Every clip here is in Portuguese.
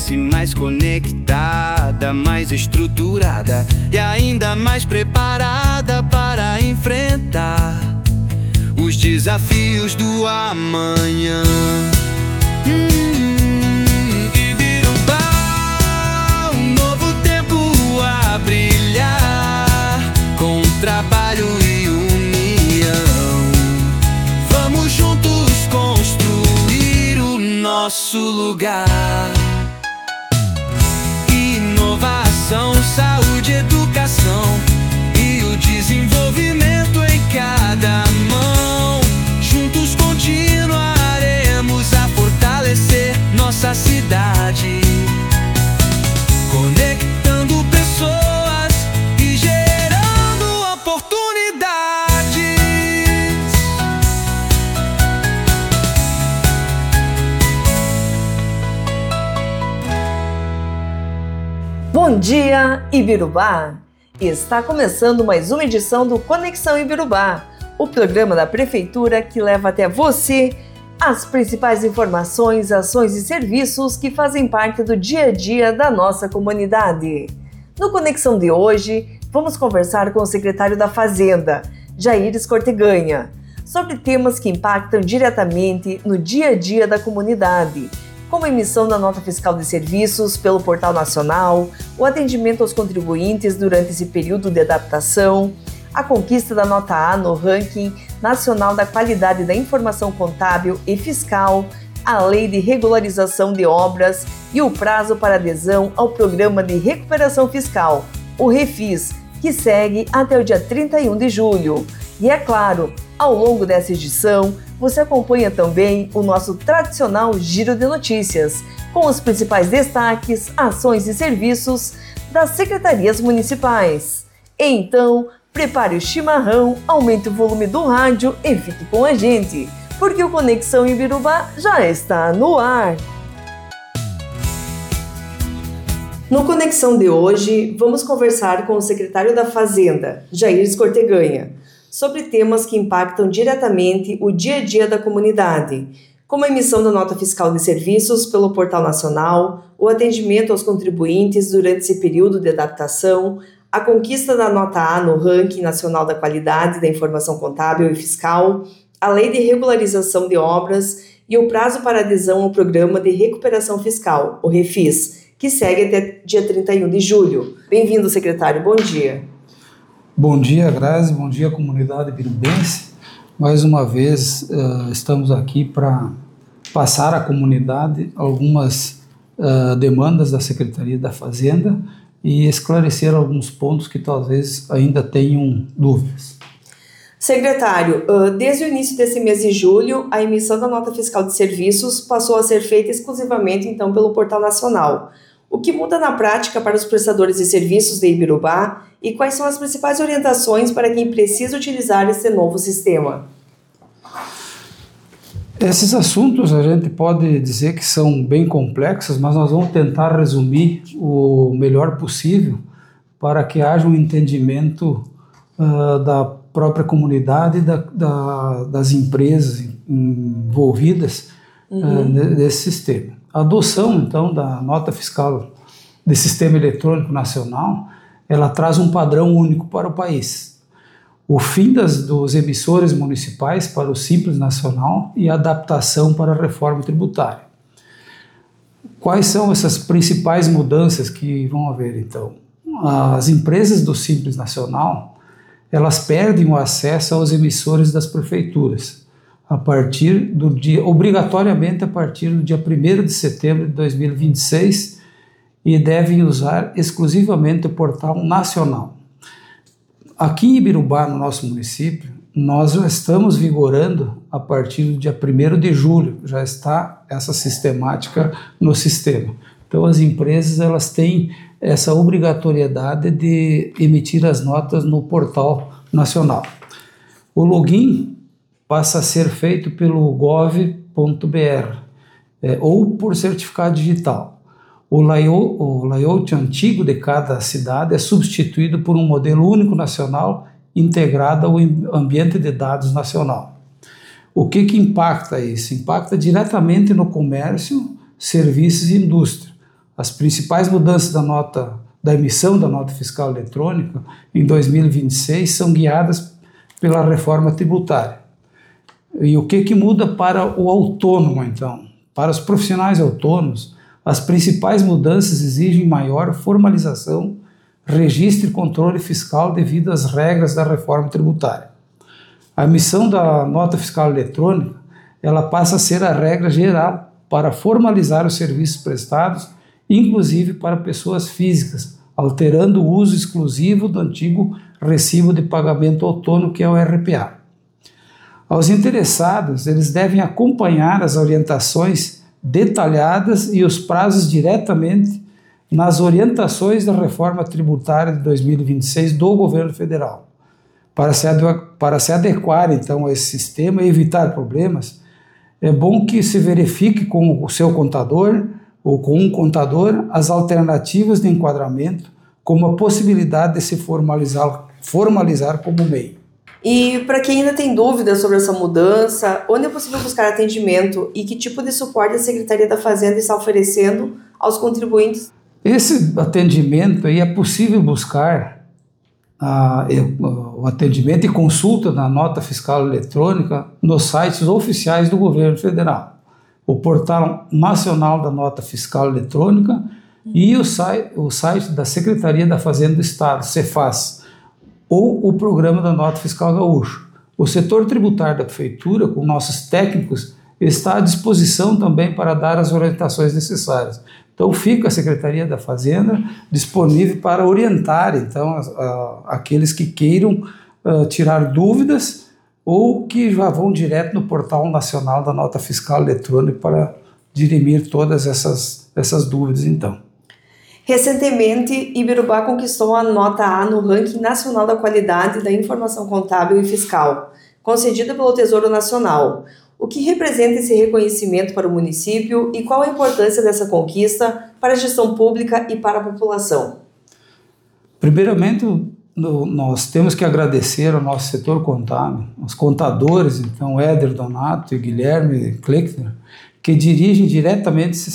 parece mais conectada, mais estruturada e ainda mais preparada para enfrentar os desafios do amanhã. Ibirubá, um novo tempo a brilhar, com trabalho e união. Vamos juntos construir o nosso lugar. Inovação, saúde, educação e o desenvolvimento em cada mão. Juntos continuaremos a fortalecer nossa cidade, conectando pessoas e gerando oportunidades. Bom dia, Ibirubá! Está começando mais uma edição do Conexão Ibirubá, o programa da Prefeitura que leva até você as principais informações, ações e serviços que fazem parte do dia a dia da nossa comunidade. No Conexão de hoje, vamos conversar com o secretário da Fazenda, Jair Escorteganha, sobre temas que impactam diretamente no dia a dia da comunidade, como a emissão da nota fiscal de serviços pelo Portal Nacional, o atendimento aos contribuintes durante esse período de adaptação, a conquista da nota A no ranking nacional da qualidade da informação contábil e fiscal, a lei de regularização de obras e o prazo para adesão ao Programa de Recuperação Fiscal, o REFIS, que segue até o dia 31 de julho. E é claro, ao longo dessa edição, você acompanha também o nosso tradicional Giro de Notícias, com os principais destaques, ações e serviços das secretarias municipais. Então, prepare o chimarrão, aumente o volume do rádio e fique com a gente, porque o Conexão Ibirubá já está no ar. No Conexão de hoje, vamos conversar com o secretário da Fazenda, Jair Escorteganha, sobre temas que impactam diretamente o dia a dia da comunidade, como a emissão da nota fiscal de serviços pelo Portal Nacional, o atendimento aos contribuintes durante esse período de adaptação, a conquista da nota A no ranking nacional da qualidade da informação contábil e fiscal, a lei de regularização de obras e o prazo para adesão ao Programa de Recuperação Fiscal, o REFIS, que segue até dia 31 de julho. Bem-vindo, secretário. Bom dia. Bom dia, Grazi. Bom dia, comunidade birubense. Mais uma vez, estamos aqui para passar à comunidade algumas demandas da Secretaria da Fazenda e esclarecer alguns pontos que talvez ainda tenham dúvidas. Secretário, desde o início desse mês de julho, a emissão da nota fiscal de serviços passou a ser feita exclusivamente, então, pelo Portal Nacional. O que muda na prática para os prestadores de serviços de Ibirubá e quais são as principais orientações para quem precisa utilizar esse novo sistema? Esses assuntos a gente pode dizer que são bem complexos, mas nós vamos tentar resumir o melhor possível para que haja um entendimento da própria comunidade e das empresas envolvidas nesse sistema. A adoção, então, da nota fiscal de Sistema Eletrônico Nacional, ela traz um padrão único para o país. O fim dos emissores municipais para o Simples Nacional e a adaptação para a reforma tributária. Quais são essas principais mudanças que vão haver, então? As empresas do Simples Nacional, elas perdem o acesso aos emissores das prefeituras, obrigatoriamente a partir do dia 1º de setembro de 2026 e devem usar exclusivamente o Portal Nacional. Aqui em Ibirubá, no nosso município, nós já estamos vigorando a partir do dia 1º de julho, já está essa sistemática no sistema. Então as empresas elas têm essa obrigatoriedade de emitir as notas no Portal Nacional. O login passa a ser feito pelo gov.br ou por certificado digital. O layout antigo de cada cidade é substituído por um modelo único nacional integrado ao ambiente de dados nacional. O que impacta isso? Impacta diretamente no comércio, serviços e indústria. as principais mudanças da emissão da nota fiscal eletrônica em 2026 são guiadas pela reforma tributária. E o que muda para o autônomo, então? Para os profissionais autônomos, as principais mudanças exigem maior formalização, registro e controle fiscal devido às regras da reforma tributária. A emissão da nota fiscal eletrônica, ela passa a ser a regra geral para formalizar os serviços prestados, inclusive para pessoas físicas, alterando o uso exclusivo do antigo recibo de pagamento autônomo, que é o RPA. Aos interessados, eles devem acompanhar as orientações detalhadas e os prazos diretamente nas orientações da reforma tributária de 2026 do governo federal. Para se adequar, então, a esse sistema e evitar problemas, é bom que se verifique com o seu contador ou com um contador as alternativas de enquadramento, como a possibilidade de se formalizar como MEI. E para quem ainda tem dúvidas sobre essa mudança, onde é possível buscar atendimento e que tipo de suporte a Secretaria da Fazenda está oferecendo aos contribuintes? Esse atendimento aí é possível buscar o atendimento e consulta da nota fiscal eletrônica nos sites oficiais do governo federal, o Portal Nacional da Nota Fiscal Eletrônica e o site da Secretaria da Fazenda do Estado, Cefaz, ou o Programa da Nota Fiscal Gaúcho. O setor tributário da Prefeitura, com nossos técnicos, está à disposição também para dar as orientações necessárias. Então fica a Secretaria da Fazenda disponível para orientar então aqueles que queiram tirar dúvidas ou que já vão direto no Portal Nacional da Nota Fiscal Eletrônica para dirimir todas essas dúvidas então. Recentemente, Ibirubá conquistou a nota A no ranking nacional da qualidade da informação contábil e fiscal, concedida pelo Tesouro Nacional. O que representa esse reconhecimento para o município e qual a importância dessa conquista para a gestão pública e para a população? Primeiramente, nós temos que agradecer ao nosso setor contábil, os contadores, então Éder Donato e Guilherme Kleckner, que dirigem diretamente esse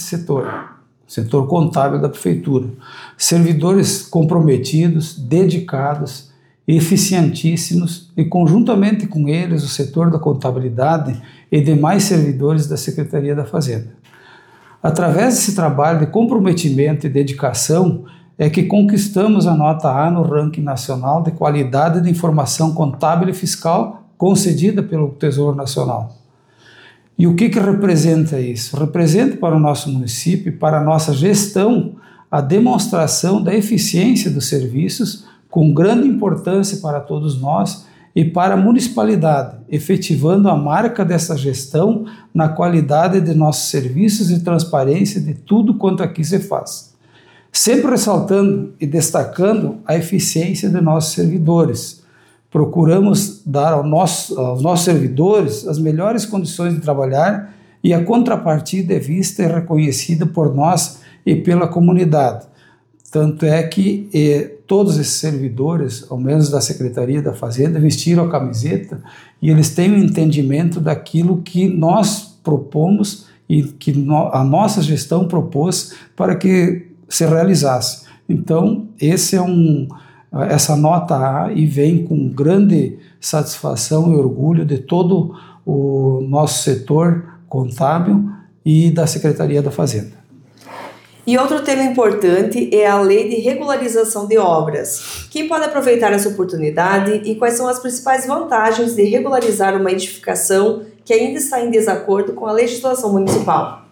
setor contábil da Prefeitura. Servidores comprometidos, dedicados, eficientíssimos e, conjuntamente com eles, o setor da contabilidade e demais servidores da Secretaria da Fazenda. Através desse trabalho de comprometimento e dedicação, é que conquistamos a nota A no ranking nacional de qualidade de informação contábil e fiscal concedida pelo Tesouro Nacional. E o que representa isso? Representa para o nosso município, para a nossa gestão, a demonstração da eficiência dos serviços, com grande importância para todos nós e para a municipalidade, efetivando a marca dessa gestão na qualidade de nossos serviços e transparência de tudo quanto aqui se faz. Sempre ressaltando e destacando a eficiência de nossos servidores. Procuramos dar aos nossos servidores as melhores condições de trabalhar e a contrapartida é vista e reconhecida por nós e pela comunidade. Tanto é que todos esses servidores, ao menos da Secretaria da Fazenda, vestiram a camiseta e eles têm um entendimento daquilo que nós propomos e que a nossa gestão propôs para que se realizasse. Então, essa nota A e vem com grande satisfação e orgulho de todo o nosso setor contábil e da Secretaria da Fazenda. E outro tema importante é a Lei de Regularização de Obras. Quem pode aproveitar essa oportunidade e quais são as principais vantagens de regularizar uma edificação que ainda está em desacordo com a legislação municipal?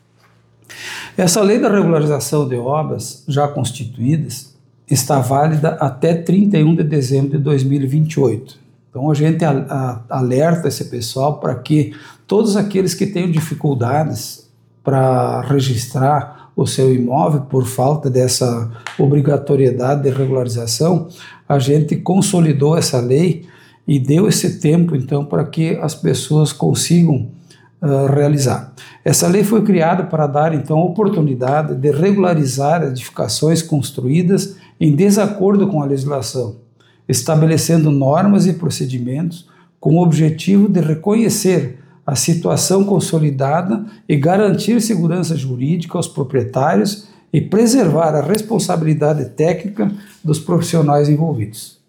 Essa Lei da Regularização de Obras, já constituídas, está válida até 31 de dezembro de 2028. Então a gente alerta esse pessoal para que todos aqueles que tenham dificuldades para registrar o seu imóvel por falta dessa obrigatoriedade de regularização, a gente consolidou essa lei e deu esse tempo então para que as pessoas consigam realizar. Essa lei foi criada para dar então a oportunidade de regularizar edificações construídas em desacordo com a legislação, estabelecendo normas e procedimentos com o objetivo de reconhecer a situação consolidada e garantir segurança jurídica aos proprietários e preservar a responsabilidade técnica dos profissionais envolvidos.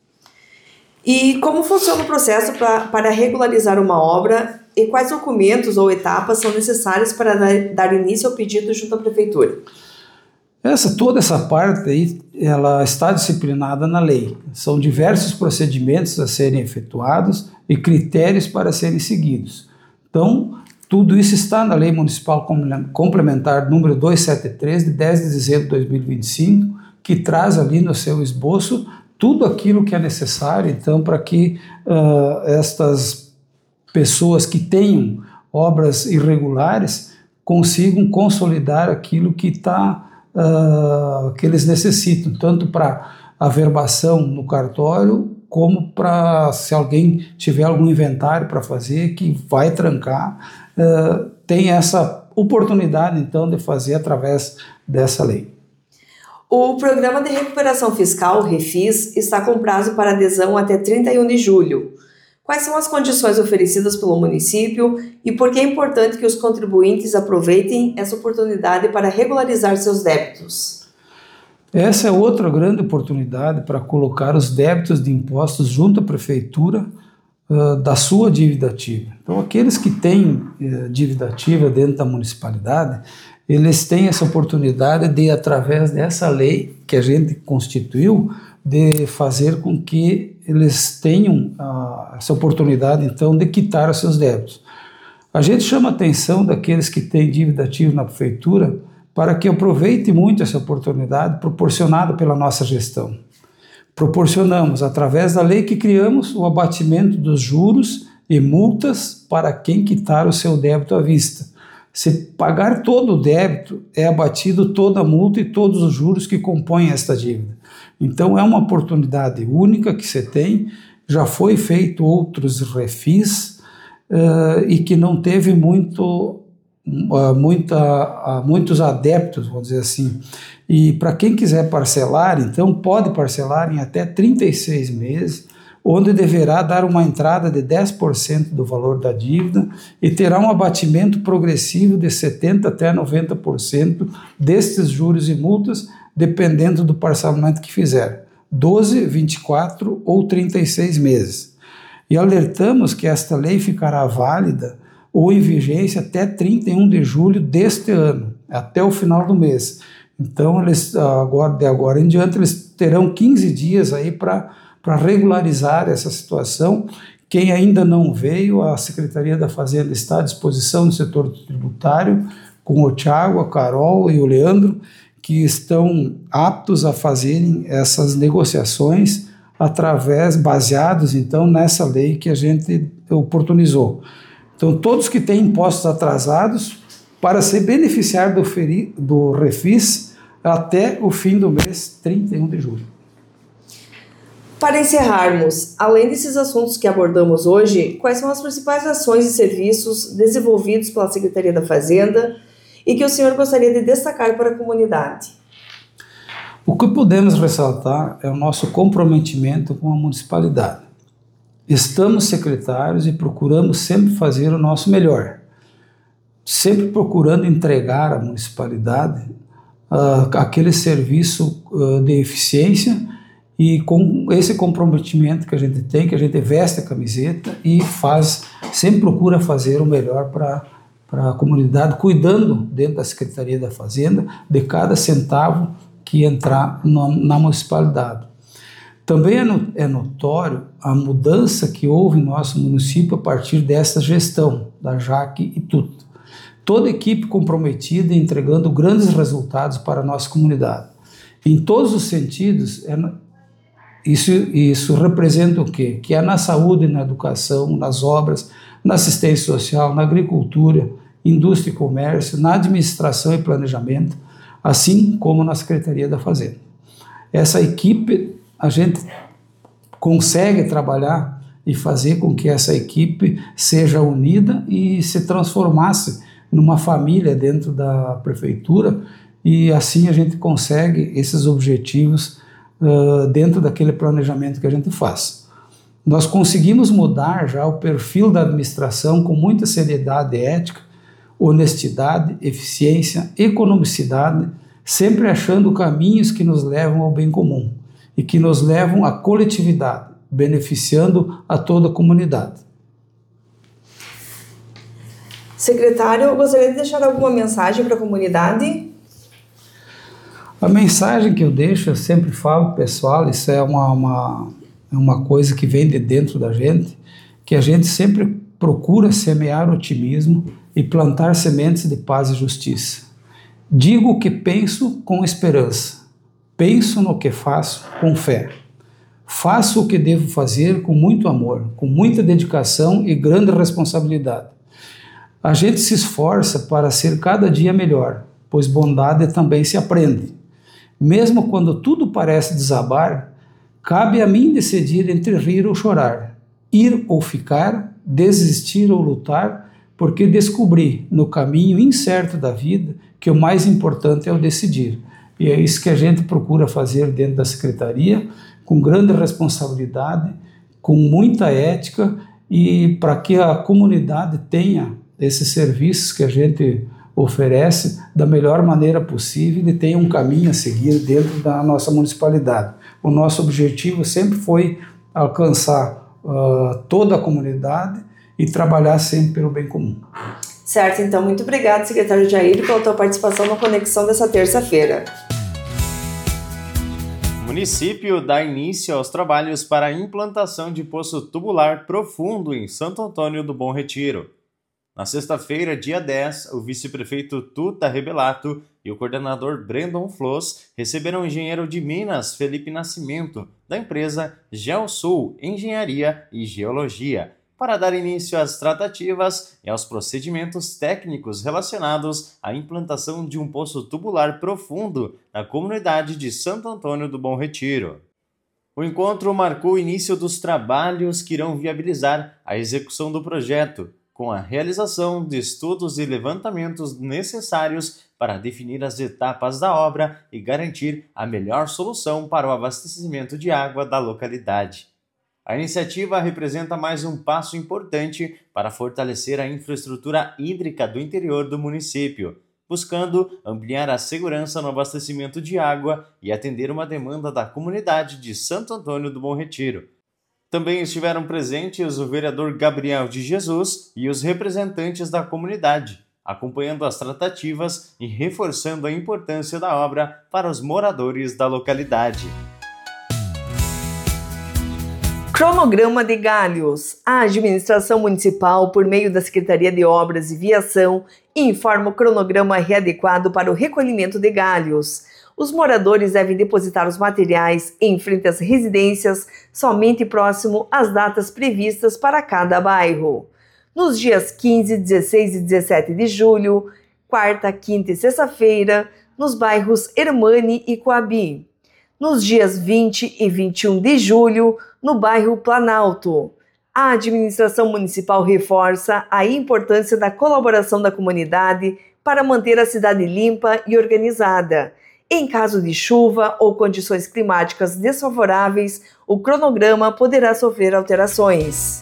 E como funciona o processo para regularizar uma obra e quais documentos ou etapas são necessários para dar início ao pedido junto à Prefeitura? Toda essa parte aí, ela está disciplinada na lei. São diversos procedimentos a serem efetuados e critérios para serem seguidos. Então, tudo isso está na Lei Municipal Complementar número 273, de 10 de dezembro de 2025, que traz ali no seu esboço tudo aquilo que é necessário, então, para que estas pessoas que tenham obras irregulares consigam consolidar aquilo que que eles necessitam, tanto para averbação no cartório, como para, se alguém tiver algum inventário para fazer, que vai trancar, tem essa oportunidade, então, de fazer através dessa lei. O Programa de Recuperação Fiscal, REFIS, está com prazo para adesão até 31 de julho. Quais são as condições oferecidas pelo município e por que é importante que os contribuintes aproveitem essa oportunidade para regularizar seus débitos? Essa é outra grande oportunidade para colocar os débitos de impostos junto à Prefeitura da sua dívida ativa. Então, aqueles que têm dívida ativa dentro da municipalidade, eles têm essa oportunidade de, através dessa lei que a gente constituiu, de fazer com que eles tenham essa oportunidade, então, de quitar os seus débitos. A gente chama a atenção daqueles que têm dívida ativa na Prefeitura para que aproveitem muito essa oportunidade proporcionada pela nossa gestão. Proporcionamos, através da lei que criamos, o abatimento dos juros e multas para quem quitar o seu débito à vista. Se pagar todo o débito, é abatido toda a multa e todos os juros que compõem esta dívida. Então, é uma oportunidade única que você tem. Já foi feito outros refis e que não teve muitos adeptos, vamos dizer assim. E para quem quiser parcelar, então pode parcelar em até 36 meses, onde deverá dar uma entrada de 10% do valor da dívida e terá um abatimento progressivo de 70% até 90% destes juros e multas, dependendo do parcelamento que fizer, 12, 24 ou 36 meses. E alertamos que esta lei ficará válida ou em vigência até 31 de julho deste ano, até o final do mês. Então, de agora em diante, eles terão 15 dias aí para regularizar essa situação. Quem ainda não veio, a Secretaria da Fazenda está à disposição do setor tributário, com o Thiago, a Carol e o Leandro, que estão aptos a fazerem essas negociações baseados, então, nessa lei que a gente oportunizou. Então, todos que têm impostos atrasados, para se beneficiar do refis até o fim do mês 31 de julho. Para encerrarmos, além desses assuntos que abordamos hoje, quais são as principais ações e serviços desenvolvidos pela Secretaria da Fazenda e que o senhor gostaria de destacar para a comunidade? O que podemos ressaltar é o nosso comprometimento com a municipalidade. Estamos secretários e procuramos sempre fazer o nosso melhor, sempre procurando entregar à municipalidade aquele serviço de eficiência, e com esse comprometimento que a gente tem, que a gente veste a camiseta e sempre procura fazer o melhor para a comunidade, cuidando dentro da Secretaria da Fazenda de cada centavo que entrar na municipalidade. Também é notório a mudança que houve em nosso município a partir dessa gestão, da Jaque e Tuta. Toda equipe comprometida e entregando grandes resultados para a nossa comunidade. Em todos os sentidos, isso representa o quê? Que é na saúde, na educação, nas obras, na assistência social, na agricultura, indústria e comércio, na administração e planejamento, assim como na Secretaria da Fazenda. Essa equipe, a gente consegue trabalhar e fazer com que essa equipe seja unida e se transformasse numa família dentro da prefeitura, e assim a gente consegue esses objetivos dentro daquele planejamento que a gente faz. Nós conseguimos mudar já o perfil da administração com muita seriedade ética, honestidade, eficiência, economicidade, sempre achando caminhos que nos levam ao bem comum e que nos levam à coletividade, beneficiando a toda a comunidade. Secretário, eu gostaria de deixar alguma mensagem para a comunidade? A mensagem que eu deixo, eu sempre falo, pessoal, isso é uma coisa que vem de dentro da gente, que a gente sempre procura semear otimismo e plantar sementes de paz e justiça. Digo o que penso com esperança, penso no que faço com fé. Faço o que devo fazer com muito amor, com muita dedicação e grande responsabilidade. A gente se esforça para ser cada dia melhor, pois bondade também se aprende. Mesmo quando tudo parece desabar, cabe a mim decidir entre rir ou chorar, ir ou ficar, desistir ou lutar, porque descobri no caminho incerto da vida que o mais importante é o decidir. E é isso que a gente procura fazer dentro da Secretaria, com grande responsabilidade, com muita ética e para que a comunidade tenha esses serviços que a gente oferece da melhor maneira possível e tenha um caminho a seguir dentro da nossa municipalidade. O nosso objetivo sempre foi alcançar toda a comunidade e trabalhar sempre pelo bem comum. Certo, então muito obrigado, secretário Jair, pela tua participação na Conexão dessa terça-feira. O município dá início aos trabalhos para a implantação de poço tubular profundo em Santo Antônio do Bom Retiro. Na sexta-feira, dia 10, o vice-prefeito Tuta Rebelato e o coordenador Brandon Floss receberam o engenheiro de Minas, Felipe Nascimento, da empresa GeoSul Engenharia e Geologia, para dar início às tratativas e aos procedimentos técnicos relacionados à implantação de um poço tubular profundo na comunidade de Santo Antônio do Bom Retiro. O encontro marcou o início dos trabalhos que irão viabilizar a execução do projeto, com a realização de estudos e levantamentos necessários para definir as etapas da obra e garantir a melhor solução para o abastecimento de água da localidade. A iniciativa representa mais um passo importante para fortalecer a infraestrutura hídrica do interior do município, buscando ampliar a segurança no abastecimento de água e atender uma demanda da comunidade de Santo Antônio do Bom Retiro. Também estiveram presentes o vereador Gabriel de Jesus e os representantes da comunidade, acompanhando as tratativas e reforçando a importância da obra para os moradores da localidade. Cronograma de galhos. A administração municipal, por meio da Secretaria de Obras e Viação, informa o cronograma readequado para o recolhimento de galhos. Os moradores devem depositar os materiais em frente às residências somente próximo às datas previstas para cada bairro. Nos dias 15, 16 e 17 de julho, quarta, quinta e sexta-feira, nos bairros Hermani e Coabi. Nos dias 20 e 21 de julho, no bairro Planalto. A administração municipal reforça a importância da colaboração da comunidade para manter a cidade limpa e organizada. Em caso de chuva ou condições climáticas desfavoráveis, o cronograma poderá sofrer alterações.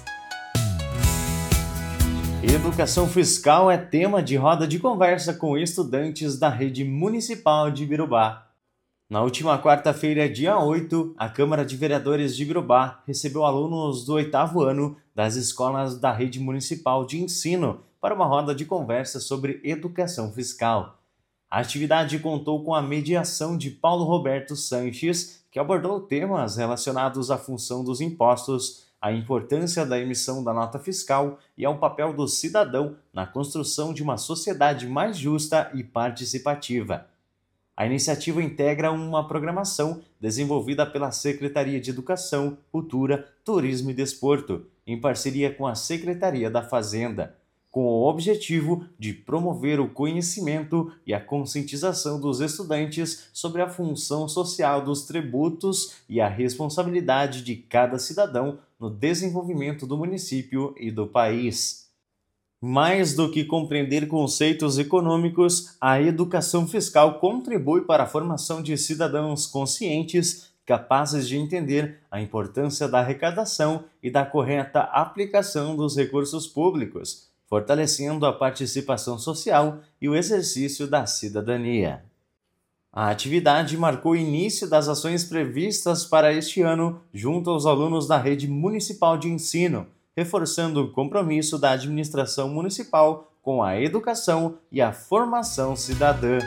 Educação fiscal é tema de roda de conversa com estudantes da rede municipal de Ibirubá. Na última quarta-feira, dia 8, a Câmara de Vereadores de Ibirubá recebeu alunos do 8º ano das escolas da rede municipal de ensino para uma roda de conversa sobre educação fiscal. A atividade contou com a mediação de Paulo Roberto Sanches, que abordou temas relacionados à função dos impostos, à importância da emissão da nota fiscal e ao papel do cidadão na construção de uma sociedade mais justa e participativa. A iniciativa integra uma programação desenvolvida pela Secretaria de Educação, Cultura, Turismo e Desporto, em parceria com a Secretaria da Fazenda, com o objetivo de promover o conhecimento e a conscientização dos estudantes sobre a função social dos tributos e a responsabilidade de cada cidadão no desenvolvimento do município e do país. Mais do que compreender conceitos econômicos, a educação fiscal contribui para a formação de cidadãos conscientes, capazes de entender a importância da arrecadação e da correta aplicação dos recursos públicos, fortalecendo a participação social e o exercício da cidadania. A atividade marcou o início das ações previstas para este ano junto aos alunos da Rede Municipal de Ensino, reforçando o compromisso da administração municipal com a educação e a formação cidadã.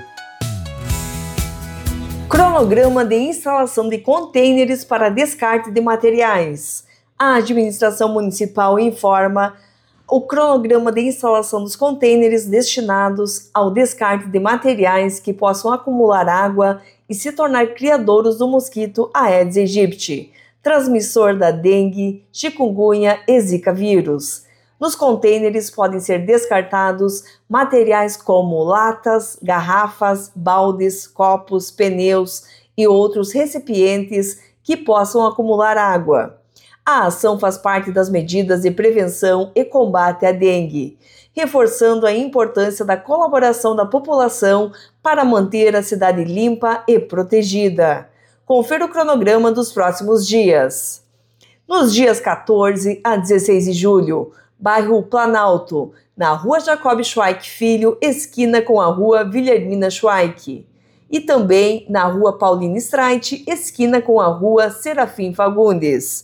Cronograma de instalação de contêineres para descarte de materiais. A administração municipal informa o cronograma de instalação dos contêineres destinados ao descarte de materiais que possam acumular água e se tornar criadouros do mosquito Aedes aegypti, transmissor da dengue, chikungunya e zika vírus. Nos contêineres podem ser descartados materiais como latas, garrafas, baldes, copos, pneus e outros recipientes que possam acumular água. A ação faz parte das medidas de prevenção e combate à dengue, reforçando a importância da colaboração da população para manter a cidade limpa e protegida. Confira o cronograma dos próximos dias. Nos dias 14 a 16 de julho, bairro Planalto, na Rua Jacob Schweik Filho, esquina com a Rua Wilhelmina Schweik. E também na Rua Paulina Streit, esquina com a Rua Serafim Fagundes.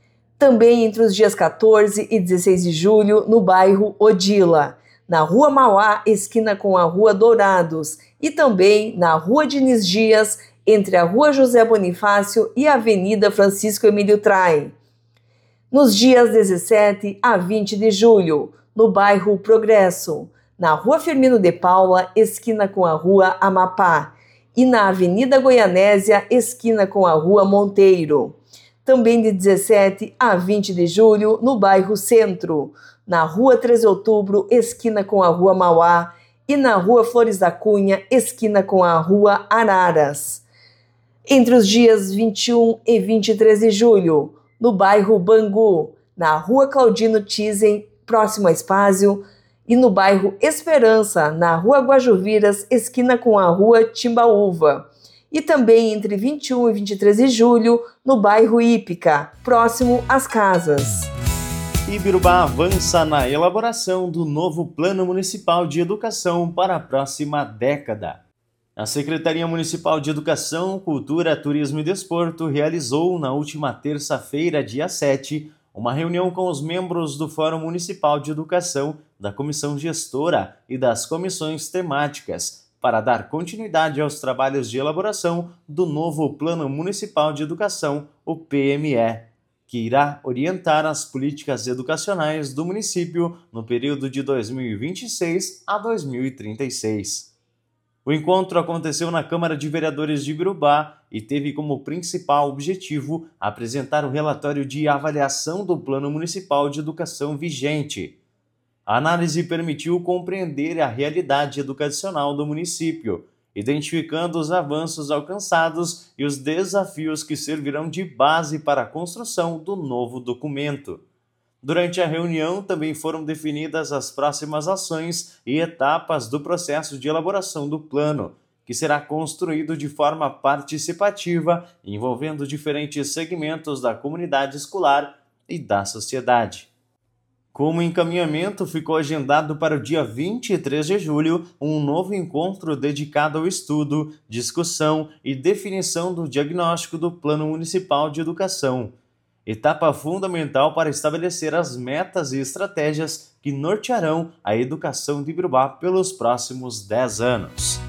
Também entre os dias 14 e 16 de julho, no bairro Odila, na Rua Mauá, esquina com a Rua Dourados, e também na Rua Diniz Dias, entre a Rua José Bonifácio e a Avenida Francisco Emílio Trai. Nos dias 17 a 20 de julho, no bairro Progresso, na Rua Firmino de Paula, esquina com a Rua Amapá, e na Avenida Goianésia, esquina com a Rua Monteiro. Também de 17 a 20 de julho, no bairro Centro, na Rua 13 de Outubro, esquina com a Rua Mauá, e na Rua Flores da Cunha, esquina com a Rua Araras. Entre os dias 21 e 23 de julho, no bairro Bangu, na Rua Claudino Tizen, próximo a Espásio, e no bairro Esperança, na Rua Guajuviras, esquina com a Rua Timbaúva. E também entre 21 e 23 de julho, no bairro Ípica, próximo às casas. Ibirubá avança na elaboração do novo Plano Municipal de Educação para a próxima década. A Secretaria Municipal de Educação, Cultura, Turismo e Desporto realizou na última terça-feira, dia 7, uma reunião com os membros do Fórum Municipal de Educação, da Comissão Gestora e das comissões temáticas, para dar continuidade aos trabalhos de elaboração do novo Plano Municipal de Educação, o PME, que irá orientar as políticas educacionais do município no período de 2026 a 2036. O encontro aconteceu na Câmara de Vereadores de Ibirubá e teve como principal objetivo apresentar o relatório de avaliação do Plano Municipal de Educação vigente. A análise permitiu compreender a realidade educacional do município, identificando os avanços alcançados e os desafios que servirão de base para a construção do novo documento. Durante a reunião, também foram definidas as próximas ações e etapas do processo de elaboração do plano, que será construído de forma participativa, envolvendo diferentes segmentos da comunidade escolar e da sociedade. Como encaminhamento, ficou agendado para o dia 23 de julho um novo encontro dedicado ao estudo, discussão e definição do diagnóstico do Plano Municipal de Educação, etapa fundamental para estabelecer as metas e estratégias que nortearão a educação de Ibirubá pelos próximos 10 anos.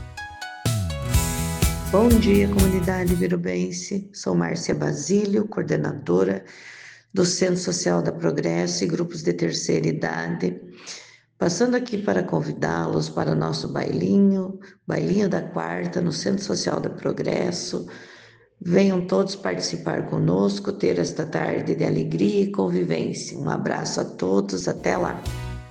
Bom dia, comunidade ibirubense. Sou Márcia Basílio, coordenadora do Centro Social da Progresso e grupos de terceira idade, passando aqui para convidá-los para o nosso bailinho da quarta no Centro Social da Progresso. Venham todos participar conosco, ter esta tarde de alegria e convivência. Um abraço a todos, até lá.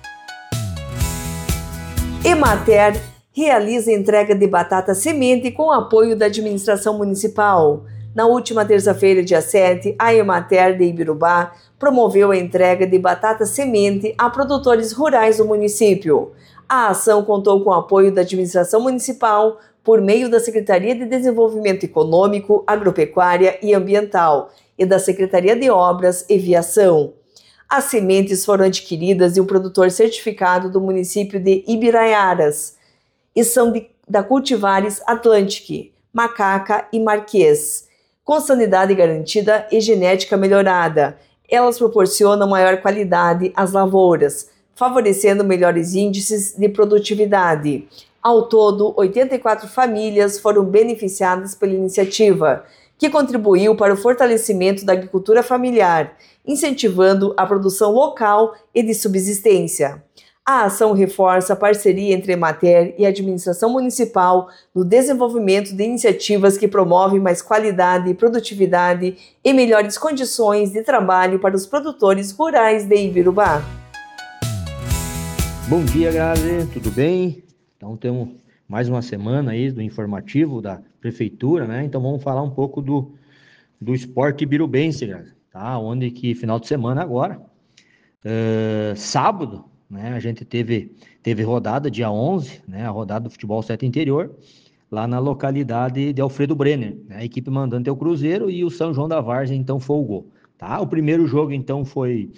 Emater realiza entrega de batata semente com apoio da administração municipal. Na última terça-feira, dia 7, a Emater de Ibirubá promoveu a entrega de batata semente a produtores rurais do município. A ação contou com o apoio da administração municipal por meio da Secretaria de Desenvolvimento Econômico, Agropecuária e Ambiental e da Secretaria de Obras e Viação. As sementes foram adquiridas de um produtor certificado do município de Ibiraiaras e são da Cultivares Atlantic, Macaca e Marquês. Com sanidade garantida e genética melhorada, elas proporcionam maior qualidade às lavouras, favorecendo melhores índices de produtividade. Ao todo, 84 famílias foram beneficiadas pela iniciativa, que contribuiu para o fortalecimento da agricultura familiar, incentivando a produção local e de subsistência. A ação reforça a parceria entre a Emater e a administração municipal no desenvolvimento de iniciativas que promovem mais qualidade, produtividade e melhores condições de trabalho para os produtores rurais de Ibirubá. Bom dia, Grazi, tudo bem? Então temos mais uma semana aí do informativo da prefeitura, né? Então vamos falar um pouco do esporte ibirubense, Grazi, tá? Onde que final de semana agora, sábado, né? A gente teve rodada dia 11, né? A rodada do futebol 7 interior, lá na localidade de Alfredo Brenner, né? A equipe mandante é o Cruzeiro e o São João da Várzea então folgou, tá? O primeiro jogo então foi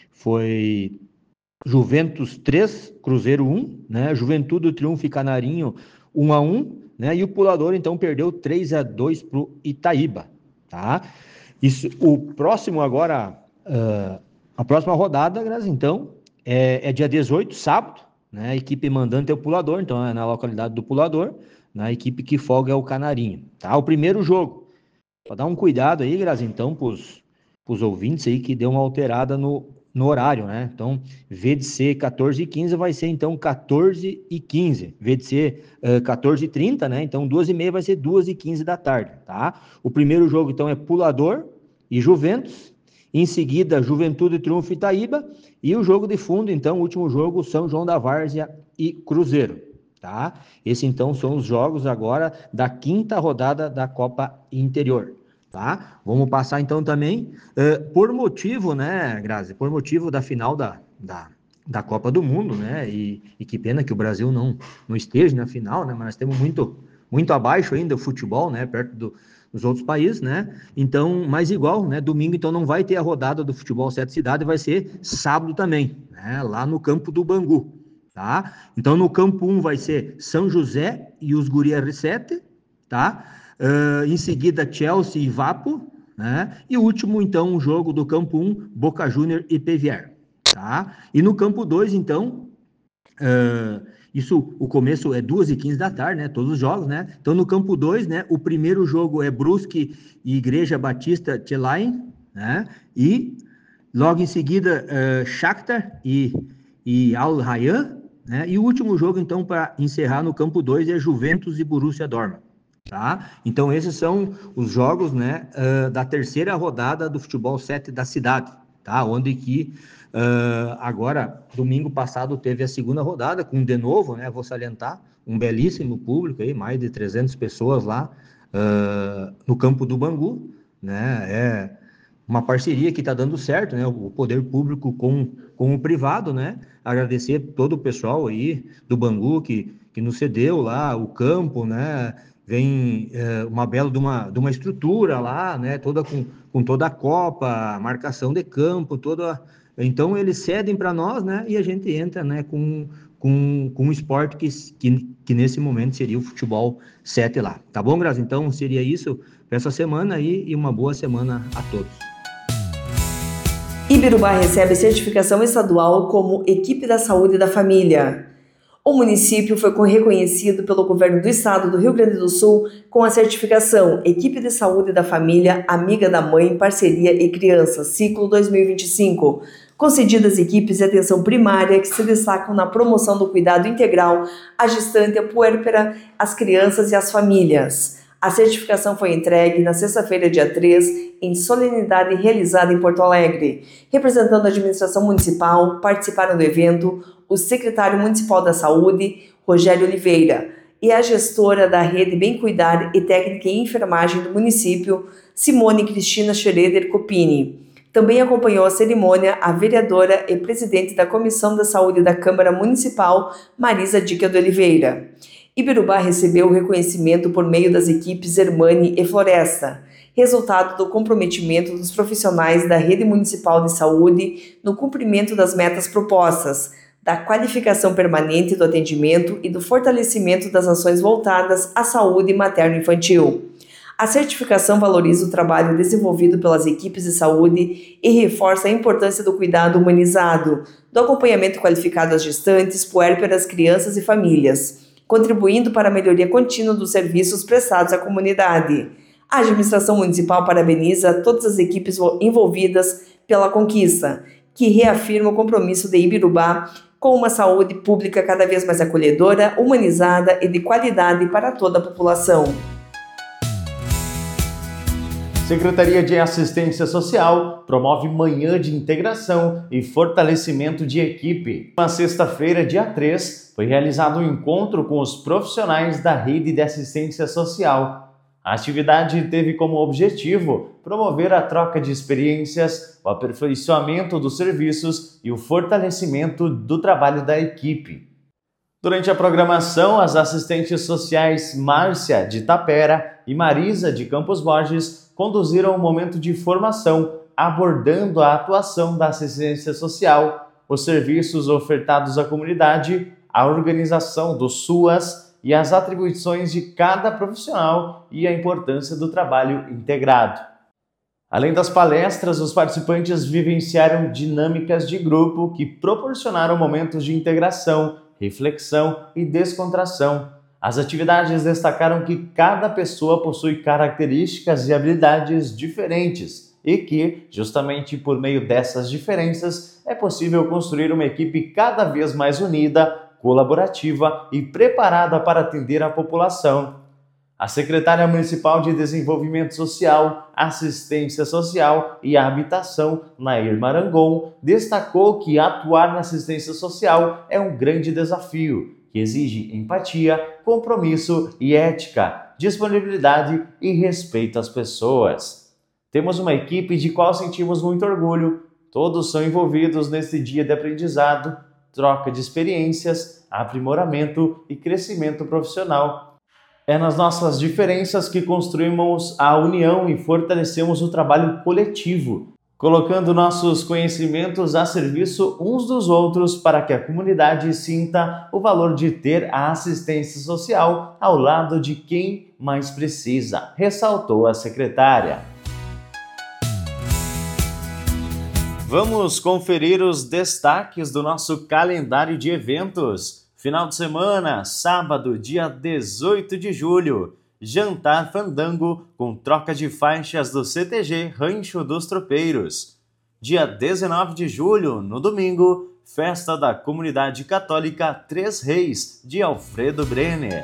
Juventus 3, Cruzeiro 1, né? Juventude do Triunfo e Canarinho 1-1, né? E o Pulador então perdeu 3-2 para o Itaíba, tá? Isso, o próximo agora, a próxima rodada, então, é dia 18, sábado, né? A equipe mandante é o Pulador, então é na localidade do Pulador, né? A equipe que folga é o Canarinho, tá? O primeiro jogo, para dar um cuidado aí, Grazi, então, para os ouvintes aí que deu uma alterada no horário, né? Então, vez de ser 14h15, vai ser então 14h15. Vez de ser 14h30, né? Então, 2h30 vai ser 2h15 da tarde, tá? O primeiro jogo, então, é Pulador e Juventus. Em seguida, Juventude, Triunfo e Itaíba. E o jogo de fundo, então, o último jogo, São João da Várzea e Cruzeiro, tá? Esses, então, são os jogos agora da quinta rodada da Copa Interior. Tá? Vamos passar então também por motivo, né, Grazi, por motivo da final da Copa do Mundo, né, e que pena que o Brasil não esteja na final, né, mas nós temos muito abaixo ainda o futebol, né, perto dos outros países, né, então, mas igual, né, domingo então não vai ter a rodada do futebol 7 cidades, vai ser sábado também, né, lá no campo do Bangu, tá? Então no campo 1 vai ser São José e os Guri R7, tá? Em seguida, Chelsea e Vapo, né? E o último, então, o jogo do campo 1, Boca Júnior e PVR, tá? E no campo 2, então, o começo é 2h15 da tarde, né? Todos os jogos, né? Então, no campo 2, né? O primeiro jogo é Brusque e Igreja Batista Tchelain, né? E logo em seguida, Shakhtar e Al Rayyan, né? E o último jogo, então, para encerrar no campo 2 é Juventus e Borussia Dortmund. Tá? Então esses são os jogos, né, da terceira rodada do futebol 7 da cidade, tá? Onde que agora, domingo passado, teve a segunda rodada com de novo, né, vou salientar, um belíssimo público aí, mais de 300 pessoas lá no campo do Bangu, né? É uma parceria que está dando certo, né? O poder público com o privado, né? Agradecer todo o pessoal aí do Bangu que nos cedeu lá o campo, né? Vem uma bela de uma estrutura lá, né? Toda com toda a copa, marcação de campo, toda. Então eles cedem para nós, né? E a gente entra, né? Com um esporte que nesse momento seria o futebol 7 lá. Tá bom, Grazi? Então seria isso para essa semana aí e uma boa semana a todos. Ibirubá recebe certificação estadual como Equipe da Saúde da Família. O município foi reconhecido pelo governo do estado do Rio Grande do Sul com a certificação Equipe de Saúde da Família Amiga da Mãe, Parceria e Criança, ciclo 2025, concedida às equipes de atenção primária que se destacam na promoção do cuidado integral à gestante, à puérpera, às crianças e às famílias. A certificação foi entregue na sexta-feira, dia 3, em solenidade realizada em Porto Alegre. Representando a administração municipal, participaram do evento o secretário municipal da Saúde, Rogério Oliveira, e a gestora da rede Bem Cuidar e técnica em enfermagem do município, Simone Cristina Schroeder Copini. Também acompanhou a cerimônia a vereadora e presidente da Comissão da Saúde da Câmara Municipal, Marisa Dica de Oliveira. Ibirubá recebeu o reconhecimento por meio das equipes Hermani e Floresta, resultado do comprometimento dos profissionais da Rede Municipal de Saúde no cumprimento das metas propostas, da qualificação permanente do atendimento e do fortalecimento das ações voltadas à saúde materno-infantil. A certificação valoriza o trabalho desenvolvido pelas equipes de saúde e reforça a importância do cuidado humanizado, do acompanhamento qualificado às gestantes, puérperas, crianças e famílias, contribuindo para a melhoria contínua dos serviços prestados à comunidade. A administração municipal parabeniza todas as equipes envolvidas pela conquista, que reafirma o compromisso de Ibirubá com uma saúde pública cada vez mais acolhedora, humanizada e de qualidade para toda a população. Secretaria de Assistência Social promove manhã de integração e fortalecimento de equipe. Na sexta-feira, dia 3, foi realizado um encontro com os profissionais da Rede de Assistência Social. A atividade teve como objetivo promover a troca de experiências, o aperfeiçoamento dos serviços e o fortalecimento do trabalho da equipe. Durante a programação, as assistentes sociais Márcia, de Tapera, e Marisa, de Campos Borges, conduziram um momento de formação, abordando a atuação da assistência social, os serviços ofertados à comunidade, a organização dos SUAS e as atribuições de cada profissional e a importância do trabalho integrado. Além das palestras, os participantes vivenciaram dinâmicas de grupo que proporcionaram momentos de integração, reflexão e descontração. As atividades destacaram que cada pessoa possui características e habilidades diferentes e que, justamente por meio dessas diferenças, é possível construir uma equipe cada vez mais unida, colaborativa e preparada para atender a população. A secretária municipal de Desenvolvimento Social, Assistência Social e Habitação, Nair Marangon, destacou que atuar na assistência social é um grande desafio, que exige empatia, compromisso e ética, disponibilidade e respeito às pessoas. Temos uma equipe de qual sentimos muito orgulho. Todos são envolvidos neste dia de aprendizado, troca de experiências, aprimoramento e crescimento profissional. É nas nossas diferenças que construímos a união e fortalecemos o trabalho coletivo, colocando nossos conhecimentos a serviço uns dos outros para que a comunidade sinta o valor de ter a assistência social ao lado de quem mais precisa, ressaltou a secretária. Vamos conferir os destaques do nosso calendário de eventos. Final de semana, sábado, dia 18 de julho. Jantar fandango com troca de faixas do CTG Rancho dos Tropeiros. Dia 19 de julho, no domingo, festa da Comunidade Católica Três Reis, de Alfredo Brenner.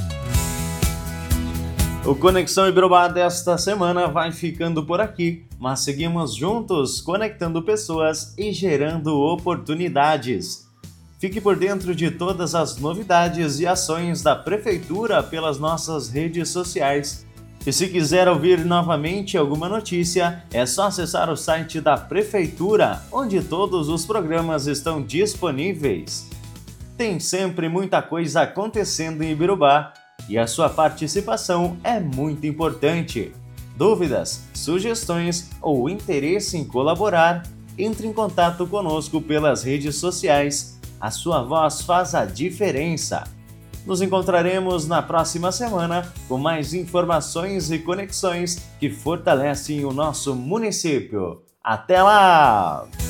O Conexão Ibirubá desta semana vai ficando por aqui, mas seguimos juntos, conectando pessoas e gerando oportunidades. Fique por dentro de todas as novidades e ações da Prefeitura pelas nossas redes sociais. E se quiser ouvir novamente alguma notícia, é só acessar o site da Prefeitura, onde todos os programas estão disponíveis. Tem sempre muita coisa acontecendo em Ibirubá e a sua participação é muito importante. Dúvidas, sugestões ou interesse em colaborar, entre em contato conosco pelas redes sociais. A sua voz faz a diferença. Nos encontraremos na próxima semana com mais informações e conexões que fortalecem o nosso município. Até lá!